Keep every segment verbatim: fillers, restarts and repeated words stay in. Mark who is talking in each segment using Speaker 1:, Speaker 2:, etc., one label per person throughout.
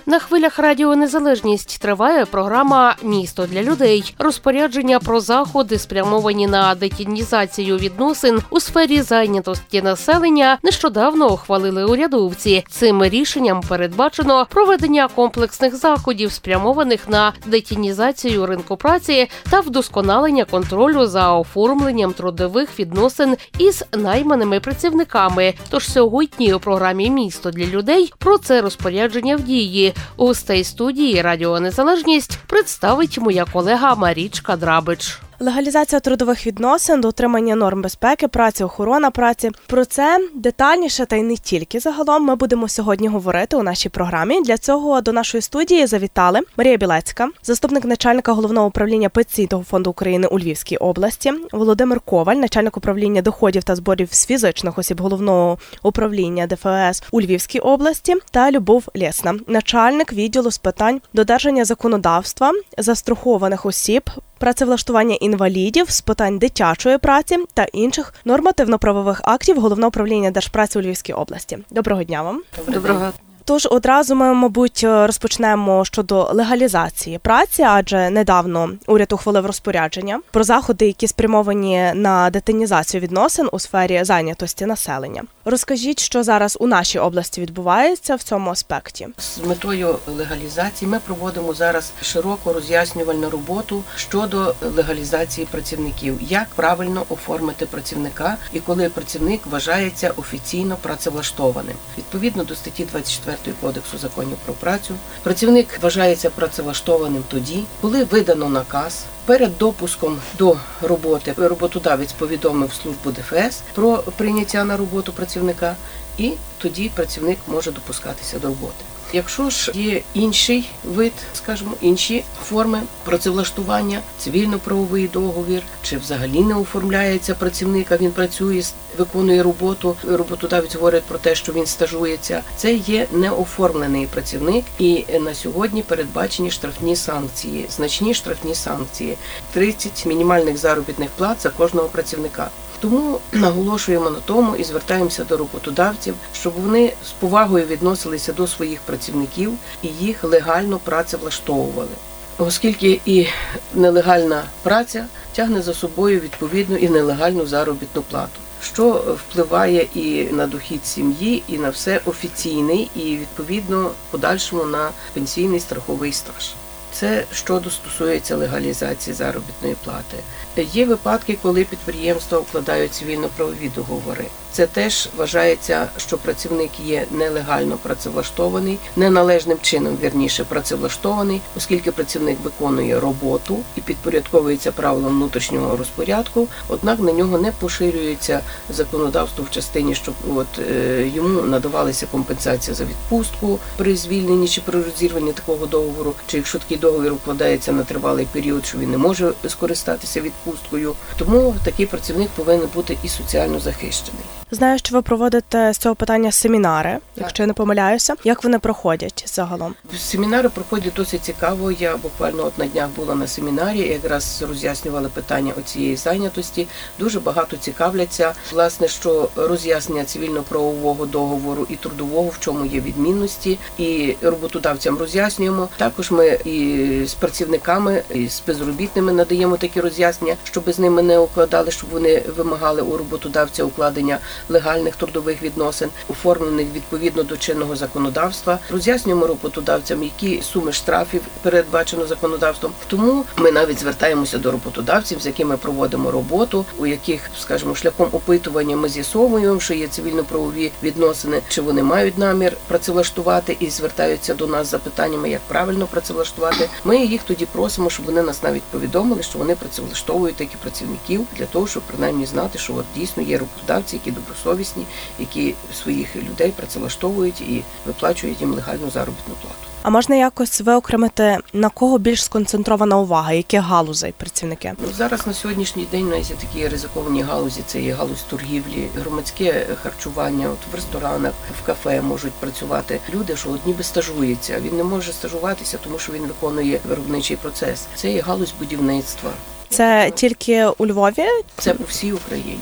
Speaker 1: На хвилях Радіо Незалежність триває програма «Місто для людей». Розпорядження про заходи, спрямовані на детінізацію відносин у сфері зайнятості населення, нещодавно ухвалили урядовці. Цим рішенням передбачено проведення комплексних заходів, спрямованих на детінізацію ринку праці та вдосконалення контролю за оформленням трудових відносин із найманими працівниками. Тож сьогодні у програмі «Місто для людей» про це розпорядження в дії. Гостей студії Радіо Незалежність представить моя колега Марічка Драбич.
Speaker 2: Легалізація трудових відносин, дотримання норм безпеки, праці, охорона праці. Про це детальніше та й не тільки загалом ми будемо сьогодні говорити у нашій програмі. Для цього до нашої студії завітали Марія Білецька, заступник начальника Головного управління Пенсійного фонду України у Львівській області, Володимир Коваль, начальник управління доходів та зборів з фізичних осіб Головного управління Де Еф Ес у Львівській області та Любов Лєсна, начальник відділу з питань додержання законодавства, застрахованих осіб, працевлаштування інвалідів, з питань дитячої праці та інших нормативно-правових актів Головного управління Держпраці у Львівській області. Доброго дня вам.
Speaker 1: Доброго.
Speaker 2: Тож одразу ми, мабуть, розпочнемо щодо легалізації праці, адже недавно уряд ухвалив розпорядження про заходи, які спрямовані на детінізацію відносин у сфері зайнятості населення. Розкажіть, що зараз у нашій області відбувається в цьому аспекті.
Speaker 3: З метою легалізації ми проводимо зараз широку роз'яснювальну роботу щодо легалізації працівників. Як правильно оформити працівника і коли працівник вважається офіційно працевлаштованим. Відповідно до статті двадцять четвертої Кодексу законів про працю, працівник вважається працевлаштованим тоді, коли видано наказ. Перед допуском до роботи роботодавець повідомив службу Де Еф Ес про прийняття на роботу працівника, і тоді працівник може допускатися до роботи. Якщо ж є інший вид, скажімо, інші форми працевлаштування, цивільно-правовий договір, чи взагалі не оформляється працівник, а він працює, виконує роботу, роботодавець говорить про те, що він стажується, це є неоформлений працівник, і на сьогодні передбачені штрафні санкції, значні штрафні санкції, тридцять мінімальних заробітних плат за кожного працівника. Тому наголошуємо на тому і звертаємося до роботодавців, щоб вони з повагою відносилися до своїх працівників і їх легально працевлаштовували. Оскільки і нелегальна праця тягне за собою відповідну і нелегальну заробітну плату, що впливає і на дохід сім'ї, і на все офіційний, і відповідно в подальшому на пенсійний страховий стаж. Це щодо стосується легалізації заробітної плати. Є випадки, коли підприємства укладають цивільно-правові договори. Це теж вважається, що працівник є нелегально працевлаштований, неналежним чином, вірніше, працевлаштований, оскільки працівник виконує роботу і підпорядковується правилам внутрішнього розпорядку, однак на нього не поширюється законодавство в частині, щоб от, е, йому надавалася компенсація за відпустку при звільненні чи при розірванні такого договору, чи якщо такий договір укладається на тривалий період, що він не може скористатися відпусткою. Тому такий працівник повинен бути і соціально захищений.
Speaker 2: Знаю, що ви проводите з цього питання семінари, так, якщо я не помиляюся. Як вони проходять загалом?
Speaker 3: Семінари проходять досить цікаво. Я буквально от на днях була на семінарі, якраз роз'яснювали питання оцієї зайнятості. Дуже багато цікавляться, власне, що роз'яснення цивільно-правового договору і трудового, в чому є відмінності, і роботодавцям роз'яснюємо. Також ми і з працівниками, і з безробітними надаємо такі роз'яснення, щоб з ними не укладали, щоб вони вимагали у роботодавця укладення легальних трудових відносин, оформлених відповідно до чинного законодавства. Роз'яснюємо роботодавцям, які суми штрафів передбачено законодавством. Тому ми навіть звертаємося до роботодавців, з якими проводимо роботу, у яких, скажімо, шляхом опитування ми з'ясовуємо, що є цивільно-правові відносини, чи вони мають намір працевлаштувати і звертаються до нас з запитаннями, як правильно працевлаштувати. Ми їх тоді просимо, щоб вони нас навіть повідомили, що вони працевлаштовують таких працівників, для того, щоб принаймні знати, що от дійсно є роботодавці, які добросовісні, які своїх людей працевлаштовують і виплачують їм легальну заробітну плату.
Speaker 2: А можна якось виокремити, на кого більш сконцентрована увага, яких галузей працівники?
Speaker 3: Ну, зараз на сьогоднішній день у нас є такі ризиковані галузі, це є галузь торгівлі, громадське харчування, от в ресторанах, в кафе можуть працювати люди, що от ніби стажується. Він не може стажуватися, тому що він виконує виробничий процес. Це є галузь будівництва.
Speaker 2: Це тільки у Львові?
Speaker 3: Це по всій Україні.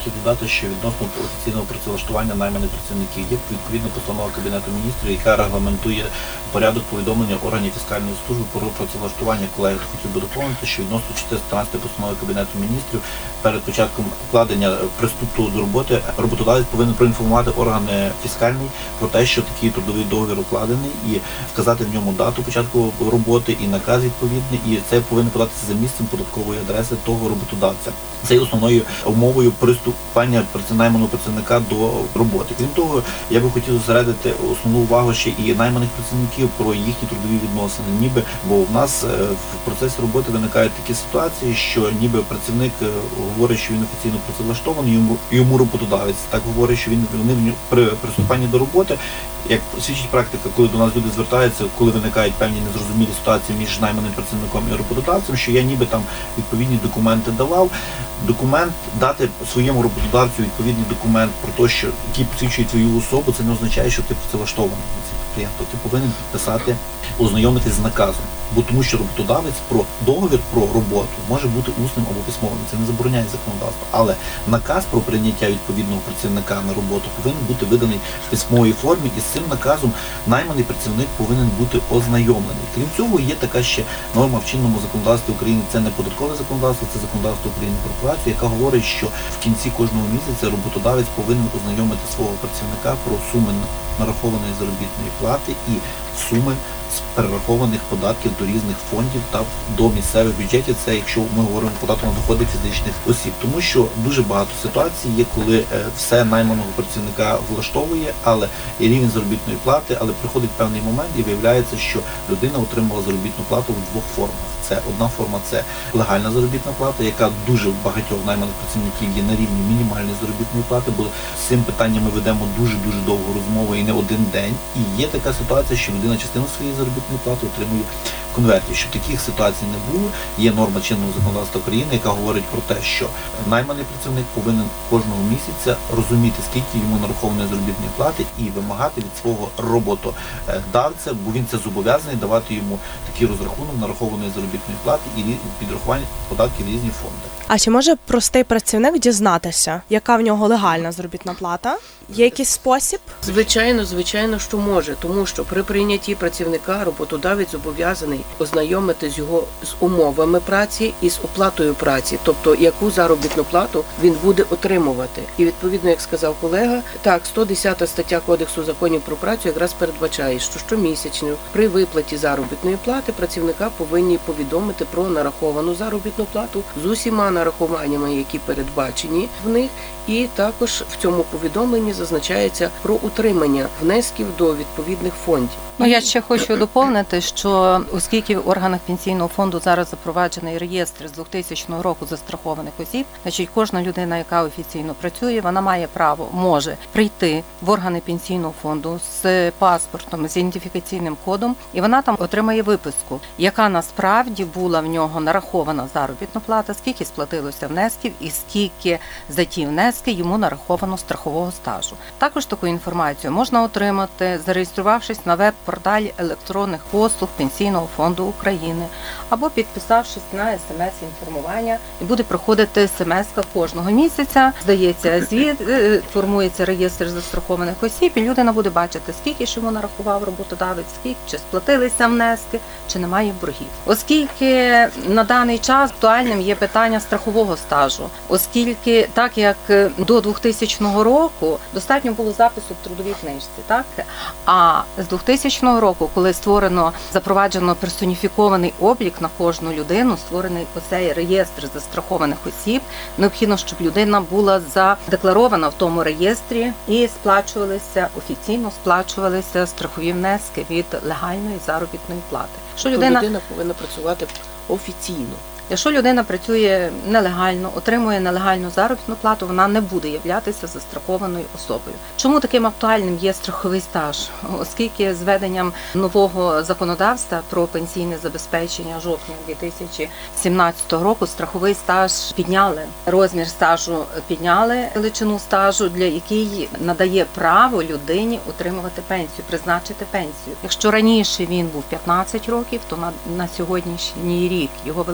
Speaker 4: хотів додати, що відносно офіційного працевлаштування найманих працівників є відповідна постанова Кабінету міністрів, яка регламентує порядок повідомлення органів фіскальної служби про працевлаштування колег. Хотів би доповнити, що відносно чотириста постанови Кабінету міністрів перед початком вкладення приступу до роботи роботодавець повинен проінформувати органи фіскальні про те, що такий трудовий договір укладений, і вказати в ньому дату початку роботи і наказ відповідний, і це повинно податися за місцем податкової адреси того роботодавця. Це є основною умовою приступання найманого працівника до роботи. Крім того, я би хотів зосередити основну увагу ще і найманих працівників про їхні трудові відносини. Ніби, бо в нас в процесі роботи виникають такі ситуації, що ніби працівник говорить, що він офіційно працевлаштований, йому, йому роботодавець так говорить, що він вони при приступанні до роботи. Як свідчить практика, коли до нас люди звертаються, коли виникають певні незрозумілі ситуації між найманим працівником і роботодавцем, що я ніби там відповідні документи давав, документ дати своєму роботодавцю відповідний документ про те, що який посвідчує твою особу, це не означає, що ти працевлаштований на цей підприємство. Ти повинен підписати, ознайомитись з наказом. Бо тому що роботодавець про договір про роботу може бути усним або письмовим. Це не забороняє законодавство. Але наказ про прийняття відповідного працівника на роботу повинен бути виданий в письмовій формі, і з цим наказом найманий працівник повинен бути ознайомлений. Крім цього, є така ще норма в чинному законодавстві України. Це не податкове законодавство, це законодавство України про працю, яка говорить, що в кінці кожного місяця роботодавець повинен ознайомити свого працівника про суми нарахованої заробітної плати і суми з перерахованих податків до різних фондів та до місцевих бюджетів. Це якщо ми говоримо про податок на доходи фізичних осіб. Тому що дуже багато ситуацій є, коли все найманого працівника влаштовує, але і рівень заробітної плати, але приходить певний момент і виявляється, що людина отримала заробітну плату в двох формах. Це одна форма – це легальна заробітна плата, яка дуже в багатьох найманих працівників є на рівні мінімальної заробітної плати, бо з цим питанням ми ведемо дуже-дуже довгу розмову і не один день. І є така ситуація, що людина частину своєї заробітної плати отримує в конверті. Щоб таких ситуацій не було, є норма чинного законодавства України, яка говорить про те, що найманий працівник повинен кожного місяця розуміти, скільки йому нарахованої заробітної плати, і вимагати від свого роботодавця, бо він це зобов'язаний давати йому такий розрахунок нарахованої заробітної плати і підрахування податків в різні фонди.
Speaker 2: А чи може простий працівник дізнатися, яка в нього легальна заробітна плата? Є якийсь спосіб?
Speaker 3: Звичайно, звичайно, що може, тому що при прийнятті працівника роботодавець зобов'язаний ознайомити з його з умовами праці і з оплатою праці, тобто яку заробітну плату він буде отримувати. І відповідно, як сказав колега, так, сто десята стаття Кодексу законів про працю якраз передбачає, що щомісячно при виплаті заробітної плати працівника повинні повідомити про нараховану заробітну плату з усіма нарахуваннями, які передбачені в них, і також в цьому повідомленні зазначається про утримання внесків до відповідних фондів.
Speaker 5: Ну, я ще хочу доповнити, що оскільки в органах пенсійного фонду зараз запроваджений реєстр з двохтисячного року застрахованих осіб, значить кожна людина, яка офіційно працює, вона має право, може прийти в органи пенсійного фонду з паспортом, з ідентифікаційним кодом, і вона там отримає виписку, яка насправді була в нього нарахована заробітна плата, скільки сплатилося внесків і скільки за ті внески йому нараховано страхового стажу. Також таку інформацію можна отримати, зареєструвавшись на веб-порталі електронних послуг Пенсійного фонду України або підписавшись на смс-інформування, і буде проходити смс-ка кожного місяця, здається звіт, формується реєстр застрахованих осіб, і людина буде бачити, скільки ж йому нарахував роботодавець, скільки, чи сплатилися внески, чи немає боргів. Оскільки на даний час актуальним є питання страхового стажу, оскільки так як до двохтисячного року достатньо було запису в трудовій книжці, так? А з двохтисячного року, коли створено, запроваджено персоніфікований облік на кожну людину, створений оцей реєстр застрахованих осіб, необхідно, щоб людина була задекларована в тому реєстрі і сплачувалися, офіційно сплачувалися страхові внески від легальної заробітної плати. Що людина...
Speaker 3: людина повинна працювати офіційно.
Speaker 5: Якщо людина працює нелегально, отримує нелегальну заробітну плату, вона не буде являтися застрахованою особою. Чому таким актуальним є страховий стаж? Оскільки з введенням нового законодавства про пенсійне забезпечення жовтня дві тисячі сімнадцятого року страховий стаж підняли, розмір стажу підняли, величину стажу, для який надає право людині отримувати пенсію, призначити пенсію. Якщо раніше він був п'ятнадцять років, то на, на сьогоднішній рік його величина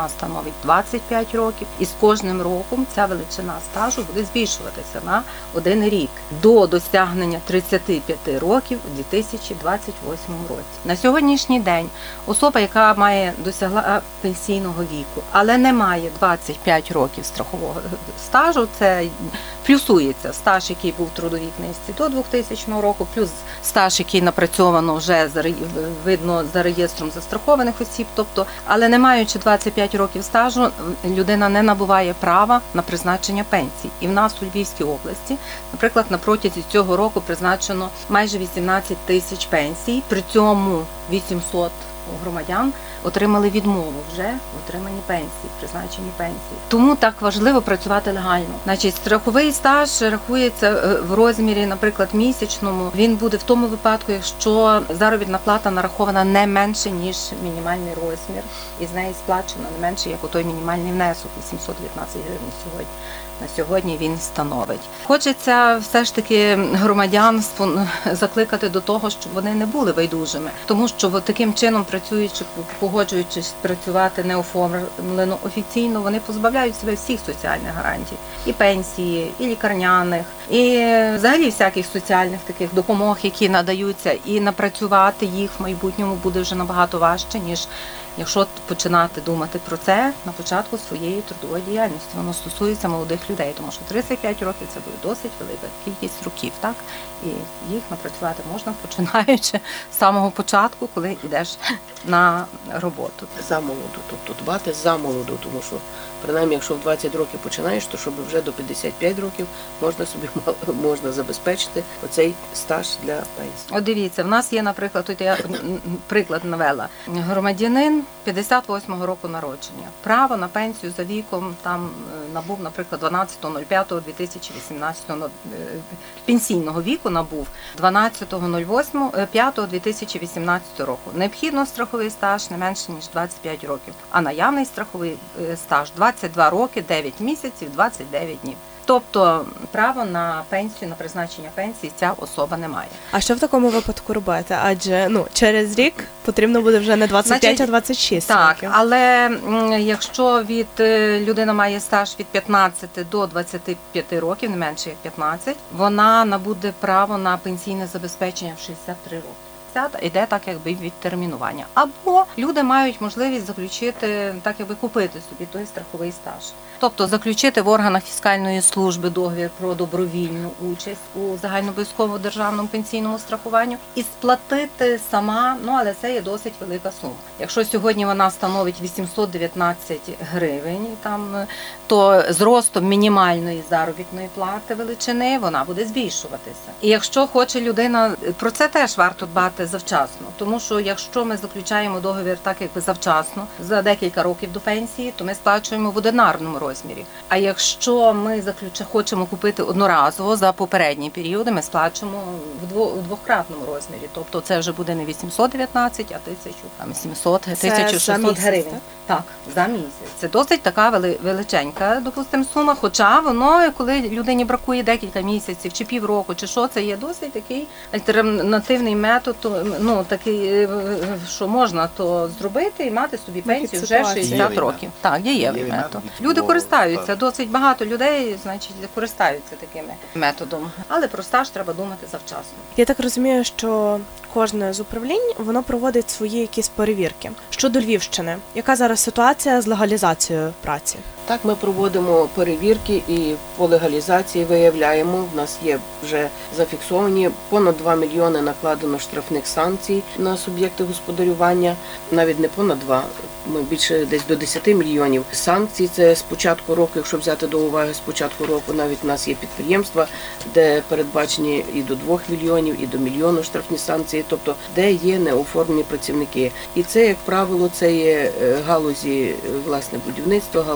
Speaker 5: величина становить двадцять п'ять років, і з кожним роком ця величина стажу буде збільшуватися на один рік до досягнення тридцяти п'яти років у дві тисячі двадцять восьмому році. На сьогоднішній день особа, яка має досягла пенсійного віку, але не має двадцять п'ять років страхового стажу, це плюсується стаж, який був в трудовій книжці до двохтисячного року, плюс стаж, який напрацьовано вже за, видно за реєстром застрахованих осіб, тобто, але не маючи двадцять п'ять років стажу, людина не набуває права на призначення пенсій. І в нас у Львівській області, наприклад, на протязі цього року призначено майже вісімнадцять тисяч пенсій, при цьому вісімсот громадян отримали відмову вже в отриманні пенсії, призначенні пенсії. Тому так важливо працювати легально. Значить, страховий стаж рахується в розмірі, наприклад, місячному. Він буде в тому випадку, якщо заробітна плата нарахована не менше, ніж мінімальний розмір, і з неї сплачено не менше, як отой мінімальний внесок, вісімсот дев'ятнадцять гривень сьогодні. На сьогодні він становить. Хочеться все ж таки громадян закликати до того, щоб вони не були байдужими, тому що таким чином, працюючи, погоджуючись працювати неоформлено офіційно, вони позбавляють себе всіх соціальних гарантій. І пенсії, і лікарняних, і взагалі всяких соціальних таких допомог, які надаються, і напрацювати їх в майбутньому буде вже набагато важче, ніж якщо починати думати про це на початку своєї трудової діяльності. Воно стосується молодих людей, тому що тридцять п'ять років – це буде досить велика кількість років, так? І їх напрацювати можна, починаючи з самого початку, коли йдеш на роботу.
Speaker 3: За молоду, тобто дбати за молоду, тому що, принаймні, якщо в двадцять років починаєш, то щоб вже до п'ятдесят п'ять років можна собі можна забезпечити оцей стаж для пенсії.
Speaker 5: От дивіться, в нас є, наприклад, тут я приклад навела. Громадянин п'ятдесят восьмого року народження. Право на пенсію за віком там набув, наприклад, дванадцятого п'ятого дві тисячі вісімнадцятого пенсійного віку набув дванадцятого п'ятого дві тисячі вісімнадцятого року. Необхідно страховий стаж не менше, ніж двадцять п'ять років, а наявний страховий стаж двадцять два роки, дев'ять місяців, двадцять дев'ять днів. Тобто право на пенсію, на призначення пенсії ця особа не має.
Speaker 2: А що в такому випадку робити? Адже ну через рік потрібно буде вже не двадцять п'ять,
Speaker 5: Значить,
Speaker 2: а двадцять шість
Speaker 5: так,
Speaker 2: років.
Speaker 5: але якщо від людина має стаж від п'ятнадцяти до двадцяти п'яти років, не менше як п'ятнадцять, вона набуде право на пенсійне забезпечення в шістдесят три роки. Іде так, якби відтермінування. Або люди мають можливість заключити, так якби купити собі той страховий стаж. Тобто заключити в органах фіскальної служби договір про добровільну участь у загальнообов'язковому державному пенсійному страхуванню і сплатити сама, ну але це є досить велика сума. Якщо сьогодні вона становить вісімсот дев'ятнадцять гривень, там, то з ростом мінімальної заробітної плати величини вона буде збільшуватися. І якщо хоче людина, про це теж варто дбати завчасно, тому що якщо ми заключаємо договір так, якби завчасно, за декілька років до пенсії, то ми сплачуємо в одинарному розмірі. А якщо ми заключ... хочемо купити одноразово за попередні періоди, ми сплачуємо в дво... в двократному розмірі. Тобто це вже буде не вісімсот дев'ятнадцять, а тисячу, там сімсот, тисяча шістсот гривень. Так? так, за місяць. Це досить така вели... величенька, допустимо, сума, хоча воно, коли людині бракує декілька місяців, чи півроку, чи що, це є досить такий альтернативний метод, ну, такий, що можна то зробити і мати собі пенсію вже шістдесят років. Так, дієвий метод. Люди користаються, досить багато людей, значить, користаються такими методом. Але про стаж треба думати завчасно.
Speaker 2: Я так розумію, що кожне з управлінь, воно проводить свої якісь перевірки. Щодо Львівщини, яка зараз ситуація з легалізацією праці?
Speaker 3: Так, ми проводимо перевірки і по легалізації виявляємо, в нас є вже зафіксовані понад два мільйони накладено штрафних санкцій на суб'єкти господарювання, навіть не понад два, ми більше десь до десяти мільйонів санкцій. Це з початку року, якщо взяти до уваги з початку року, навіть у нас є підприємства, де передбачені і до двох мільйонів, і до мільйону штрафні санкції, тобто де є неоформлені працівники. І це, як правило, це є галузі власне будівництва, галузі туризму,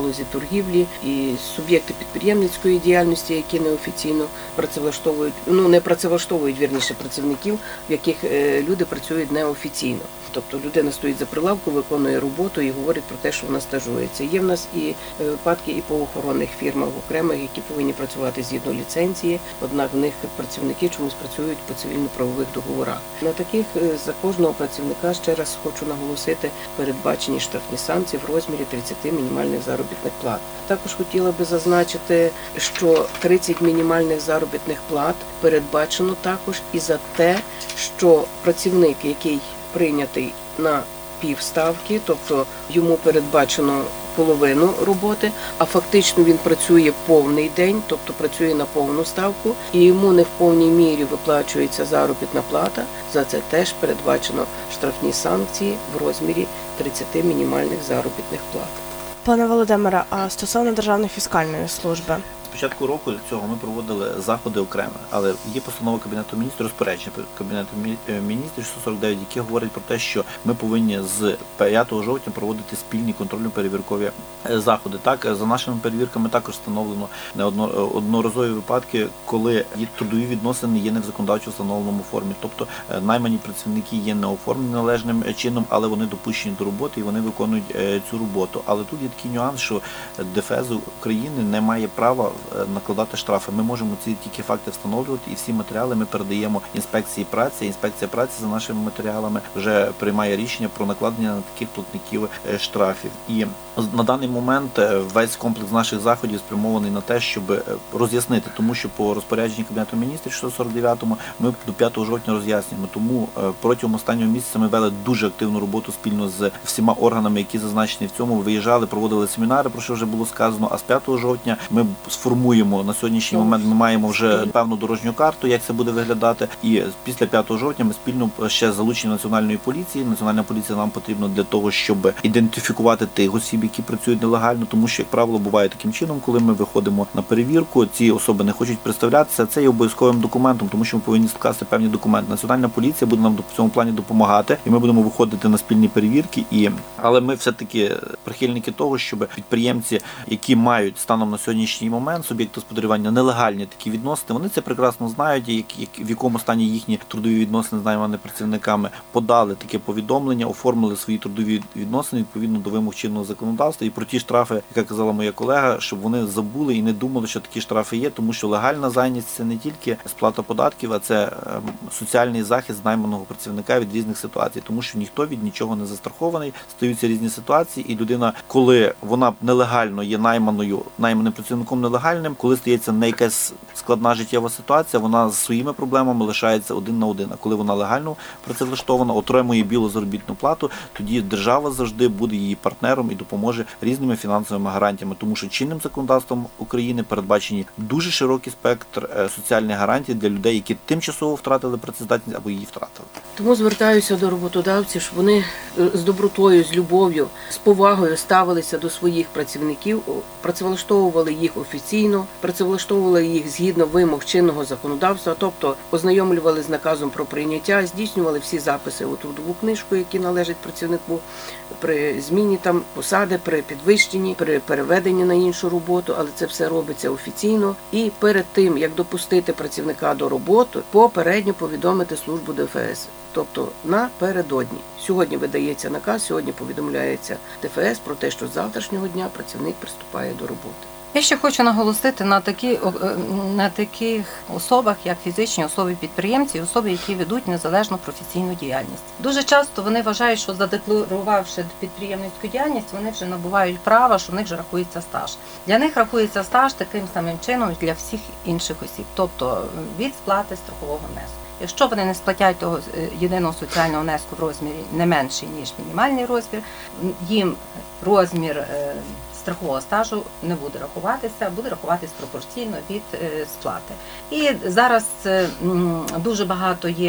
Speaker 3: торгівлі, і суб'єкти підприємницької діяльності, які неофіційно працевлаштовують, ну не працевлаштовують, вірніше, працівників, в яких люди працюють неофіційно. Тобто людина стоїть за прилавком, виконує роботу і говорить про те, що вона стажується. Є в нас і випадки і по охоронних фірмах окремих, які повинні працювати згідно ліцензії, однак в них працівники чомусь працюють по цивільно-правових договорах. На таких за кожного працівника, ще раз хочу наголосити, передбачені штрафні санкції в розмірі тридцять мінімальних заробітних плат. Також хотіла би зазначити, що тридцять мінімальних заробітних плат передбачено також і за те, що працівник, який прийнятий на півставки, тобто йому передбачено половину роботи, а фактично він працює повний день, тобто працює на повну ставку, і йому не в повній мірі виплачується заробітна плата, за це теж передбачено штрафні санкції в розмірі тридцять мінімальних заробітних плат.
Speaker 2: Пане Володимире, а стосовно Державної фіскальної служби?
Speaker 4: З початку року цього ми проводили заходи окремо, але є постанова Кабінету міністрів, розпорядження Кабінету міністрів сто сорок дев'ять, які говорять про те, що ми повинні з п'ятого жовтня проводити спільні контрольно-перевіркові заходи. Так, за нашими перевірками також встановлено неодноразові випадки, коли трудові відносини є не в законодавчо встановленому формі. Тобто наймані працівники є не оформлені належним чином, але вони допущені до роботи і вони виконують цю роботу. Але тут є такий нюанс, що ДФС України не має права накладати штрафи. Ми можемо ці тільки факти встановлювати, і всі матеріали ми передаємо інспекції праці. Інспекція праці за нашими матеріалами вже приймає рішення про накладення на таких платників штрафів. І на даний момент весь комплекс наших заходів спрямований на те, щоб роз'яснити, тому що по розпорядженню Кабінету міністрів сто сорок дев'ятому ми до п'ятого жовтня роз'яснюємо. Тому протягом останнього місяця ми вели дуже активну роботу спільно з всіма органами, які зазначені в цьому. Виїжджали, проводили семінари, про що вже було сказано, а з п'ятого жовтня ми сформуємо, на сьогоднішній момент ми маємо вже певну дорожню карту, як це буде виглядати, і після п'ятого жовтня ми спільно ще залучені Національної поліції. Національна поліція нам потрібна для того, щоб ідентифікувати тих осіб, які працюють нелегально, тому що, як правило, буває таким чином, коли ми виходимо на перевірку, ці особи не хочуть представлятися, це є обов'язковим документом, тому що ми повинні скласти певні документи. Національна поліція буде нам в цьому плані допомагати, і ми будемо виходити на спільні перевірки. І але ми все-таки прихильники того, щоб підприємці, які мають станом на сьогоднішній момент суб'єкти господарювання нелегальні такі відносини, вони це прекрасно знають, як, як, в якому стані їхні трудові відносини з найманими працівниками, подали таке повідомлення, оформили свої трудові відносини відповідно до вимог чинного законодавства. І про ті штрафи, яка казала моя колега, щоб вони забули і не думали, що такі штрафи є, тому що легальна зайнятість – це не тільки сплата податків, а це соціальний захист найманого працівника від різних ситуацій, тому що ніхто від нічого не застрахований, стаються різні ситуації, і людина, коли вона нелегально є найманою, найманим працівником нелегальним, коли стається не якась складна життєва ситуація, вона з своїми проблемами лишається один на один. А коли вона легально працевлаштована, отримує білу заробітну плату, тоді держава завжди буде її партнером і допоможе різними фінансовими гарантіями, тому що чинним законодавством України передбачені дуже широкий спектр соціальних гарантій для людей, які тимчасово втратили працездатність або її втратили.
Speaker 3: Тому звертаюся до роботодавців, щоб вони з добротою, з любов'ю, з повагою ставилися до своїх працівників, працевлаштовували їх офіційно, працевлаштовували їх згідно вимог чинного законодавства, тобто ознайомлювали з наказом про прийняття, здійснювали всі записи у трудову книжку, які належать працівнику при зміні там посади, при підвищенні, при переведенні на іншу роботу, але це все робиться офіційно. І перед тим, як допустити працівника до роботи, попередньо повідомити службу ДФС. Тобто напередодні. Сьогодні видається наказ, сьогодні повідомляється ДФС про те, що з завтрашнього дня працівник приступає до роботи.
Speaker 5: Я ще хочу наголосити на такі, на таких особах, як фізичні особи-підприємці, особи, які ведуть незалежну професійну діяльність. Дуже часто вони вважають, що задекларувавши підприємницьку діяльність, вони вже набувають права, що в них вже рахується стаж. Для них рахується стаж таким самим чином, як для всіх інших осіб, тобто від сплати страхового внеску. Якщо вони не сплатять того єдиного соціального внеску в розмірі не менший, ніж мінімальний розмір, їм розмір страхового стажу не буде рахуватися, буде рахуватись пропорційно від сплати. І зараз дуже багато є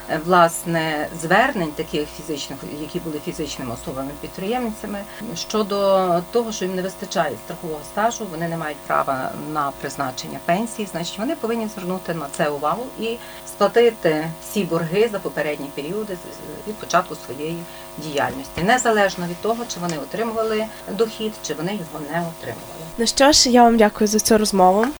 Speaker 5: е, власне звернень таких фізичних, які були фізичними особами-підприємцями, щодо того, що їм не вистачає страхового стажу, вони не мають права на призначення пенсії, значить вони повинні звернути на це увагу і сплатити всі борги за попередні періоди від початку своєї діяльності, незалежно від того, чи вони отримували дохід, чи вони його не отримували.
Speaker 2: Ну що ж, я вам дякую за цю розмову.